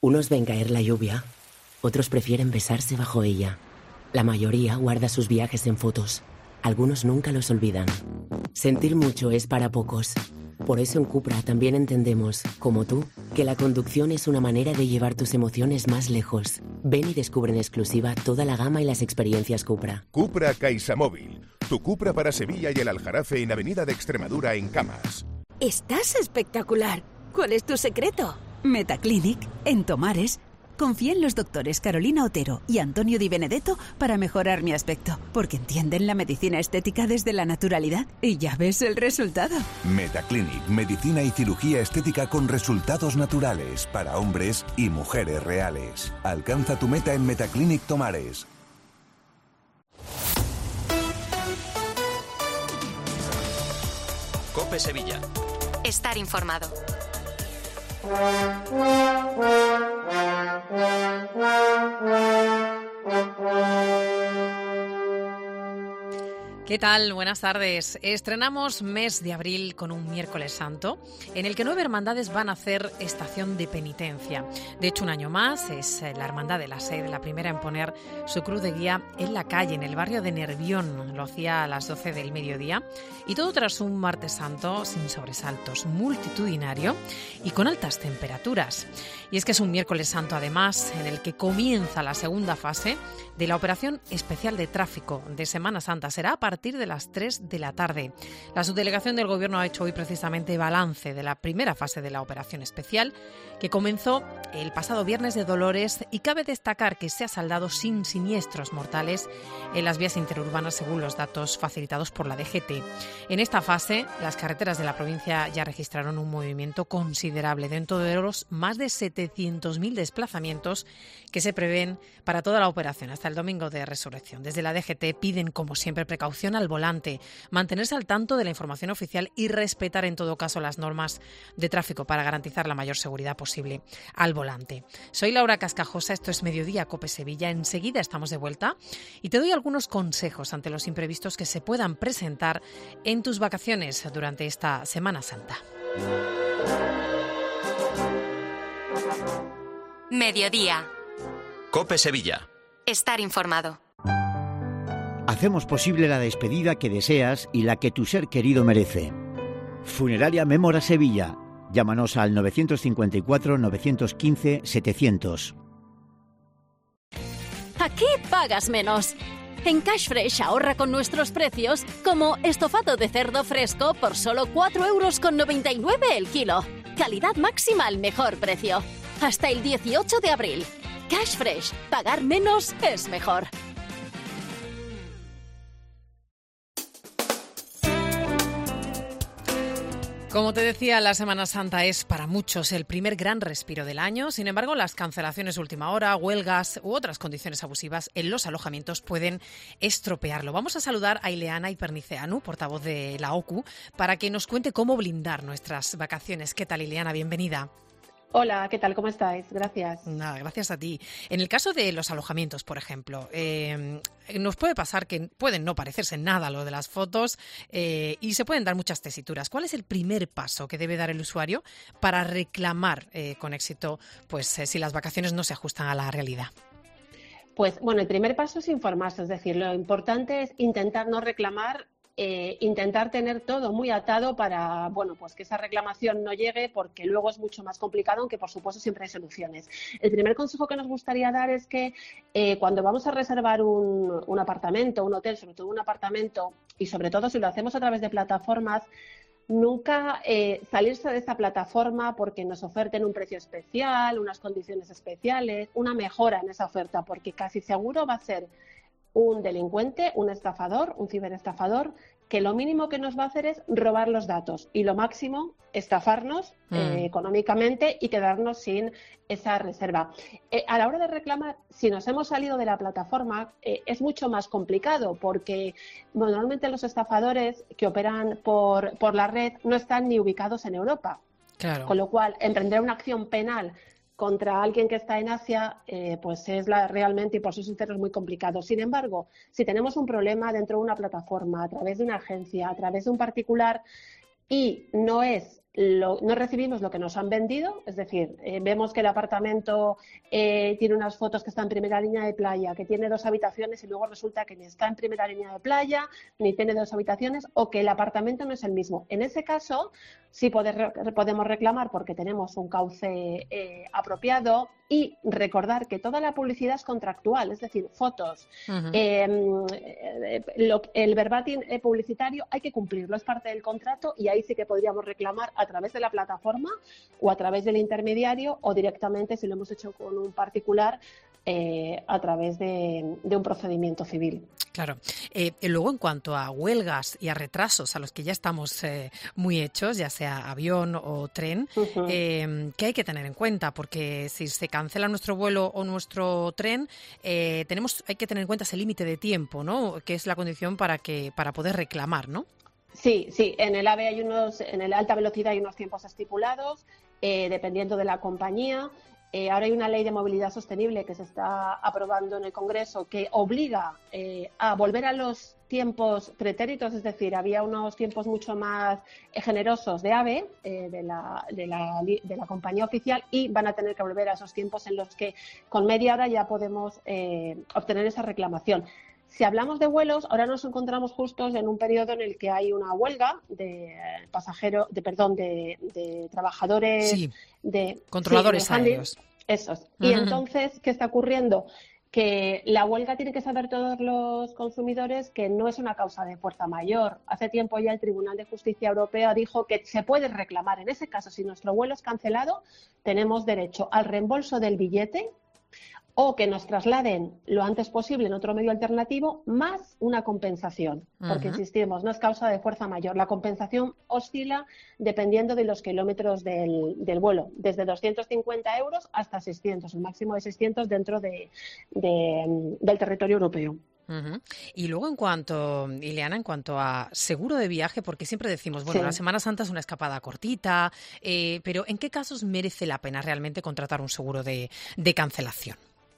Unos ven caer la lluvia, otros prefieren besarse bajo ella. La mayoría guarda sus viajes en fotos. Algunos nunca los olvidan. Sentir mucho es para pocos. Por eso en Cupra también entendemos, como tú, que la conducción es una manera de llevar tus emociones más lejos. Ven y descubre en exclusiva toda la gama y las experiencias Cupra. Cupra CaixaMóvil. Tu Cupra para Sevilla y el Aljarafe en Avenida de Extremadura en Camas. ¡Estás espectacular! ¿Cuál es tu secreto? Metaclinic, en Tomares. Confía en los doctores Carolina Otero y Antonio Di Benedetto para mejorar mi aspecto, porque entienden la medicina estética desde la naturalidad y ya ves el resultado. Metaclinic, medicina y cirugía estética con resultados naturales para hombres y mujeres reales. Alcanza tu meta en Metaclinic Tomares. COPE Sevilla. Estar informado. ¿Qué tal? Buenas tardes. Estrenamos mes de abril con un miércoles santo en el que 9 hermandades van a hacer estación de penitencia. De hecho, un año más es la Hermandad de la Sed, la primera en poner su cruz de guía en la calle, en el barrio de Nervión. Lo hacía a las 12 del mediodía y todo tras un martes santo sin sobresaltos, multitudinario y con altas temperaturas. Y es que es un miércoles santo además en el que comienza la segunda fase de la operación especial de tráfico de Semana Santa. Será a partir de las 3 de la tarde. La subdelegación del Gobierno ha hecho hoy precisamente balance de la primera fase de la operación especial, que comenzó el pasado viernes de Dolores, y cabe destacar que se ha saldado sin siniestros mortales en las vías interurbanas según los datos facilitados por la DGT. En esta fase, las carreteras de la provincia ya registraron un movimiento considerable dentro de los más de 700.000 desplazamientos que se prevén para toda la operación hasta el domingo de Resurrección. Desde la DGT piden, como siempre, precaución al volante, mantenerse al tanto de la información oficial y respetar en todo caso las normas de tráfico para garantizar la mayor seguridad posible al volante. Soy Laura Cascajosa, esto es Mediodía COPE Sevilla. Enseguida estamos de vuelta y te doy algunos consejos ante los imprevistos que se puedan presentar en tus vacaciones durante esta Semana Santa. Mediodía. COPE Sevilla. Estar informado. Hacemos posible la despedida que deseas y la que tu ser querido merece. Funeraria Mémora Sevilla. Llámanos al 954 915 700. Aquí pagas menos. En Cash Fresh ahorra con nuestros precios, como estofado de cerdo fresco por solo 4,99 € el kilo. Calidad máxima al mejor precio. Hasta el 18 de abril. Cash Fresh. Pagar menos es mejor. Como te decía, la Semana Santa es para muchos el primer gran respiro del año. Sin embargo, las cancelaciones de última hora, huelgas u otras condiciones abusivas en los alojamientos pueden estropearlo. Vamos a saludar a Ileana Iperniceanu, portavoz de la OCU, para que nos cuente cómo blindar nuestras vacaciones. ¿Qué tal, Ileana? Bienvenida. Hola, ¿qué tal? ¿Cómo estáis? Gracias. Nada, gracias a ti. En el caso de los alojamientos, por ejemplo, nos puede pasar que pueden no parecerse nada a lo de las fotos y se pueden dar muchas tesituras. ¿Cuál es el primer paso que debe dar el usuario para reclamar con éxito, pues, si las vacaciones no se ajustan a la realidad? Pues bueno, el primer paso es informarse, es decir, lo importante es intentar no reclamar, intentar tener todo muy atado para, bueno, pues que esa reclamación no llegue, porque luego es mucho más complicado, aunque por supuesto siempre hay soluciones. El primer consejo que nos gustaría dar es que cuando vamos a reservar un apartamento, un hotel, sobre todo un apartamento, y sobre todo si lo hacemos a través de plataformas, nunca salirse de esa plataforma porque nos oferten un precio especial, unas condiciones especiales, una mejora en esa oferta, porque casi seguro va a ser un delincuente, un estafador, un ciberestafador, que lo mínimo que nos va a hacer es robar los datos y lo máximo, estafarnos económicamente y quedarnos sin esa reserva. A la hora de reclamar, si nos hemos salido de la plataforma, es mucho más complicado porque normalmente los estafadores que operan por la red no están ni ubicados en Europa. Claro. Con lo cual, emprender una acción penal contra alguien que está en Asia, pues es realmente, y por ser sinceros, muy complicado. Sin embargo, si tenemos un problema dentro de una plataforma, a través de una agencia, a través de un particular, y no es no recibimos lo que nos han vendido, es decir, vemos que el apartamento tiene unas fotos que está en primera línea de playa, que tiene 2 habitaciones y luego resulta que ni está en primera línea de playa, ni tiene 2 habitaciones o que el apartamento no es el mismo. En ese caso sí podemos reclamar porque tenemos un cauce apropiado y recordar que toda la publicidad es contractual, es decir, fotos, el verbatim publicitario hay que cumplirlo, es parte del contrato y ahí sí que podríamos reclamar a través de la plataforma o a través del intermediario o directamente, si lo hemos hecho con un particular, a través de un procedimiento civil. Claro. Luego, en cuanto a huelgas y a retrasos a los que ya estamos muy hechos, ya sea avión o tren, ¿qué hay que tener en cuenta? Porque si se cancela nuestro vuelo o nuestro tren, hay que tener en cuenta ese límite de tiempo, ¿no? Que es la condición para poder reclamar, ¿no? Sí, en el AVE en el alta velocidad hay unos tiempos estipulados, dependiendo de la compañía. Ahora hay una ley de movilidad sostenible que se está aprobando en el Congreso que obliga a volver a los tiempos pretéritos, es decir, había unos tiempos mucho más generosos de AVE, de la compañía oficial, y van a tener que volver a esos tiempos en los que con media hora ya podemos obtener esa reclamación. Si hablamos de vuelos, ahora nos encontramos justos en un periodo en el que hay una huelga de trabajadores, controladores aéreos. Esos. Y entonces, ¿qué está ocurriendo? Que la huelga tiene que saber todos los consumidores que no es una causa de fuerza mayor. Hace tiempo ya el Tribunal de Justicia Europea dijo que se puede reclamar. En ese caso, si nuestro vuelo es cancelado, tenemos derecho al reembolso del billete o que nos trasladen lo antes posible en otro medio alternativo, más una compensación, porque insistimos, no es causa de fuerza mayor. La compensación oscila dependiendo de los kilómetros del vuelo, desde 250 euros hasta 600, el máximo de 600 dentro del territorio europeo. Y luego, Ileana, en cuanto a seguro de viaje, porque siempre decimos, bueno, la Semana Santa es una escapada cortita, pero ¿en qué casos merece la pena realmente contratar un seguro de cancelación?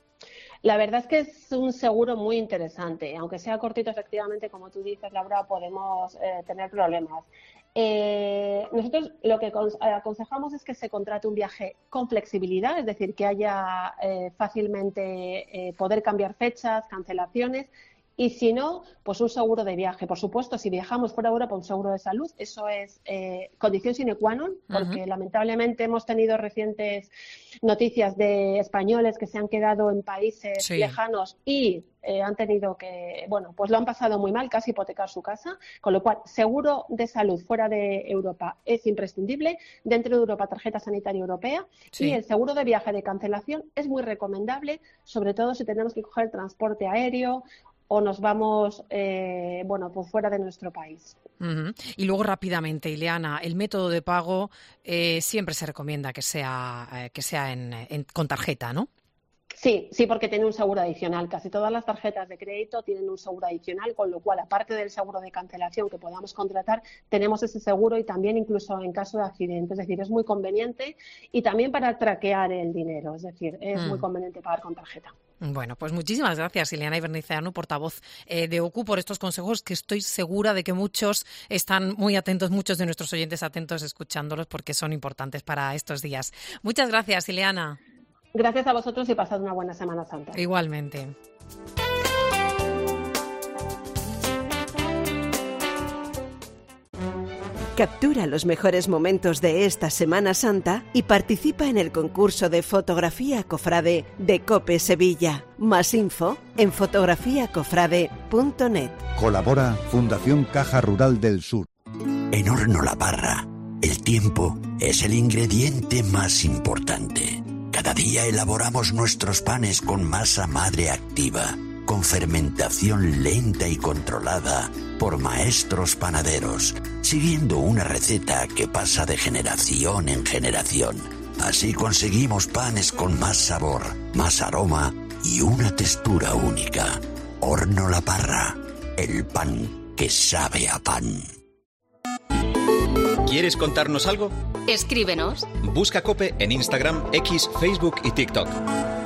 La verdad es que es un seguro muy interesante. Aunque sea cortito, efectivamente, como tú dices, Laura, podemos tener problemas. Nosotros lo que aconsejamos es que se contrate un viaje con flexibilidad, es decir, que haya fácilmente poder cambiar fechas, cancelaciones. Y si no, pues un seguro de viaje. Por supuesto, si viajamos fuera de Europa, un seguro de salud, eso es condición sine qua non, porque lamentablemente hemos tenido recientes noticias de españoles que se han quedado en países lejanos y han tenido que, pues lo han pasado muy mal, casi hipotecar su casa, con lo cual seguro de salud fuera de Europa es imprescindible, dentro de Europa tarjeta sanitaria europea y el seguro de viaje de cancelación es muy recomendable, sobre todo si tenemos que coger transporte aéreo o nos vamos pues fuera de nuestro país. Y luego rápidamente, Ileana, el método de pago siempre se recomienda que sea con tarjeta, ¿no? Sí, porque tiene un seguro adicional. Casi todas las tarjetas de crédito tienen un seguro adicional, con lo cual, aparte del seguro de cancelación que podamos contratar, tenemos ese seguro y también incluso en caso de accidente. Es decir, es muy conveniente y también para traquear el dinero. Es decir, es muy conveniente pagar con tarjeta. Bueno, pues muchísimas gracias, Ileana Ibernizzeanu, portavoz de OCU, por estos consejos que estoy segura de que muchos están muy atentos, muchos de nuestros oyentes atentos escuchándolos porque son importantes para estos días. Muchas gracias, Ileana. Gracias a vosotros y pasad una buena Semana Santa. Igualmente. Captura los mejores momentos de esta Semana Santa y participa en el concurso de fotografía cofrade de COPE Sevilla. Más info en fotografiacofrade.net. Colabora Fundación Caja Rural del Sur. En Horno La Parra, el tiempo es el ingrediente más importante. Cada día elaboramos nuestros panes con masa madre activa, con fermentación lenta y controlada por maestros panaderos, siguiendo una receta que pasa de generación en generación. Así conseguimos panes con más sabor, más aroma y una textura única. Horno La Parra, el pan que sabe a pan. ¿Quieres contarnos algo? Escríbenos. Busca COPE en Instagram, X, Facebook y TikTok.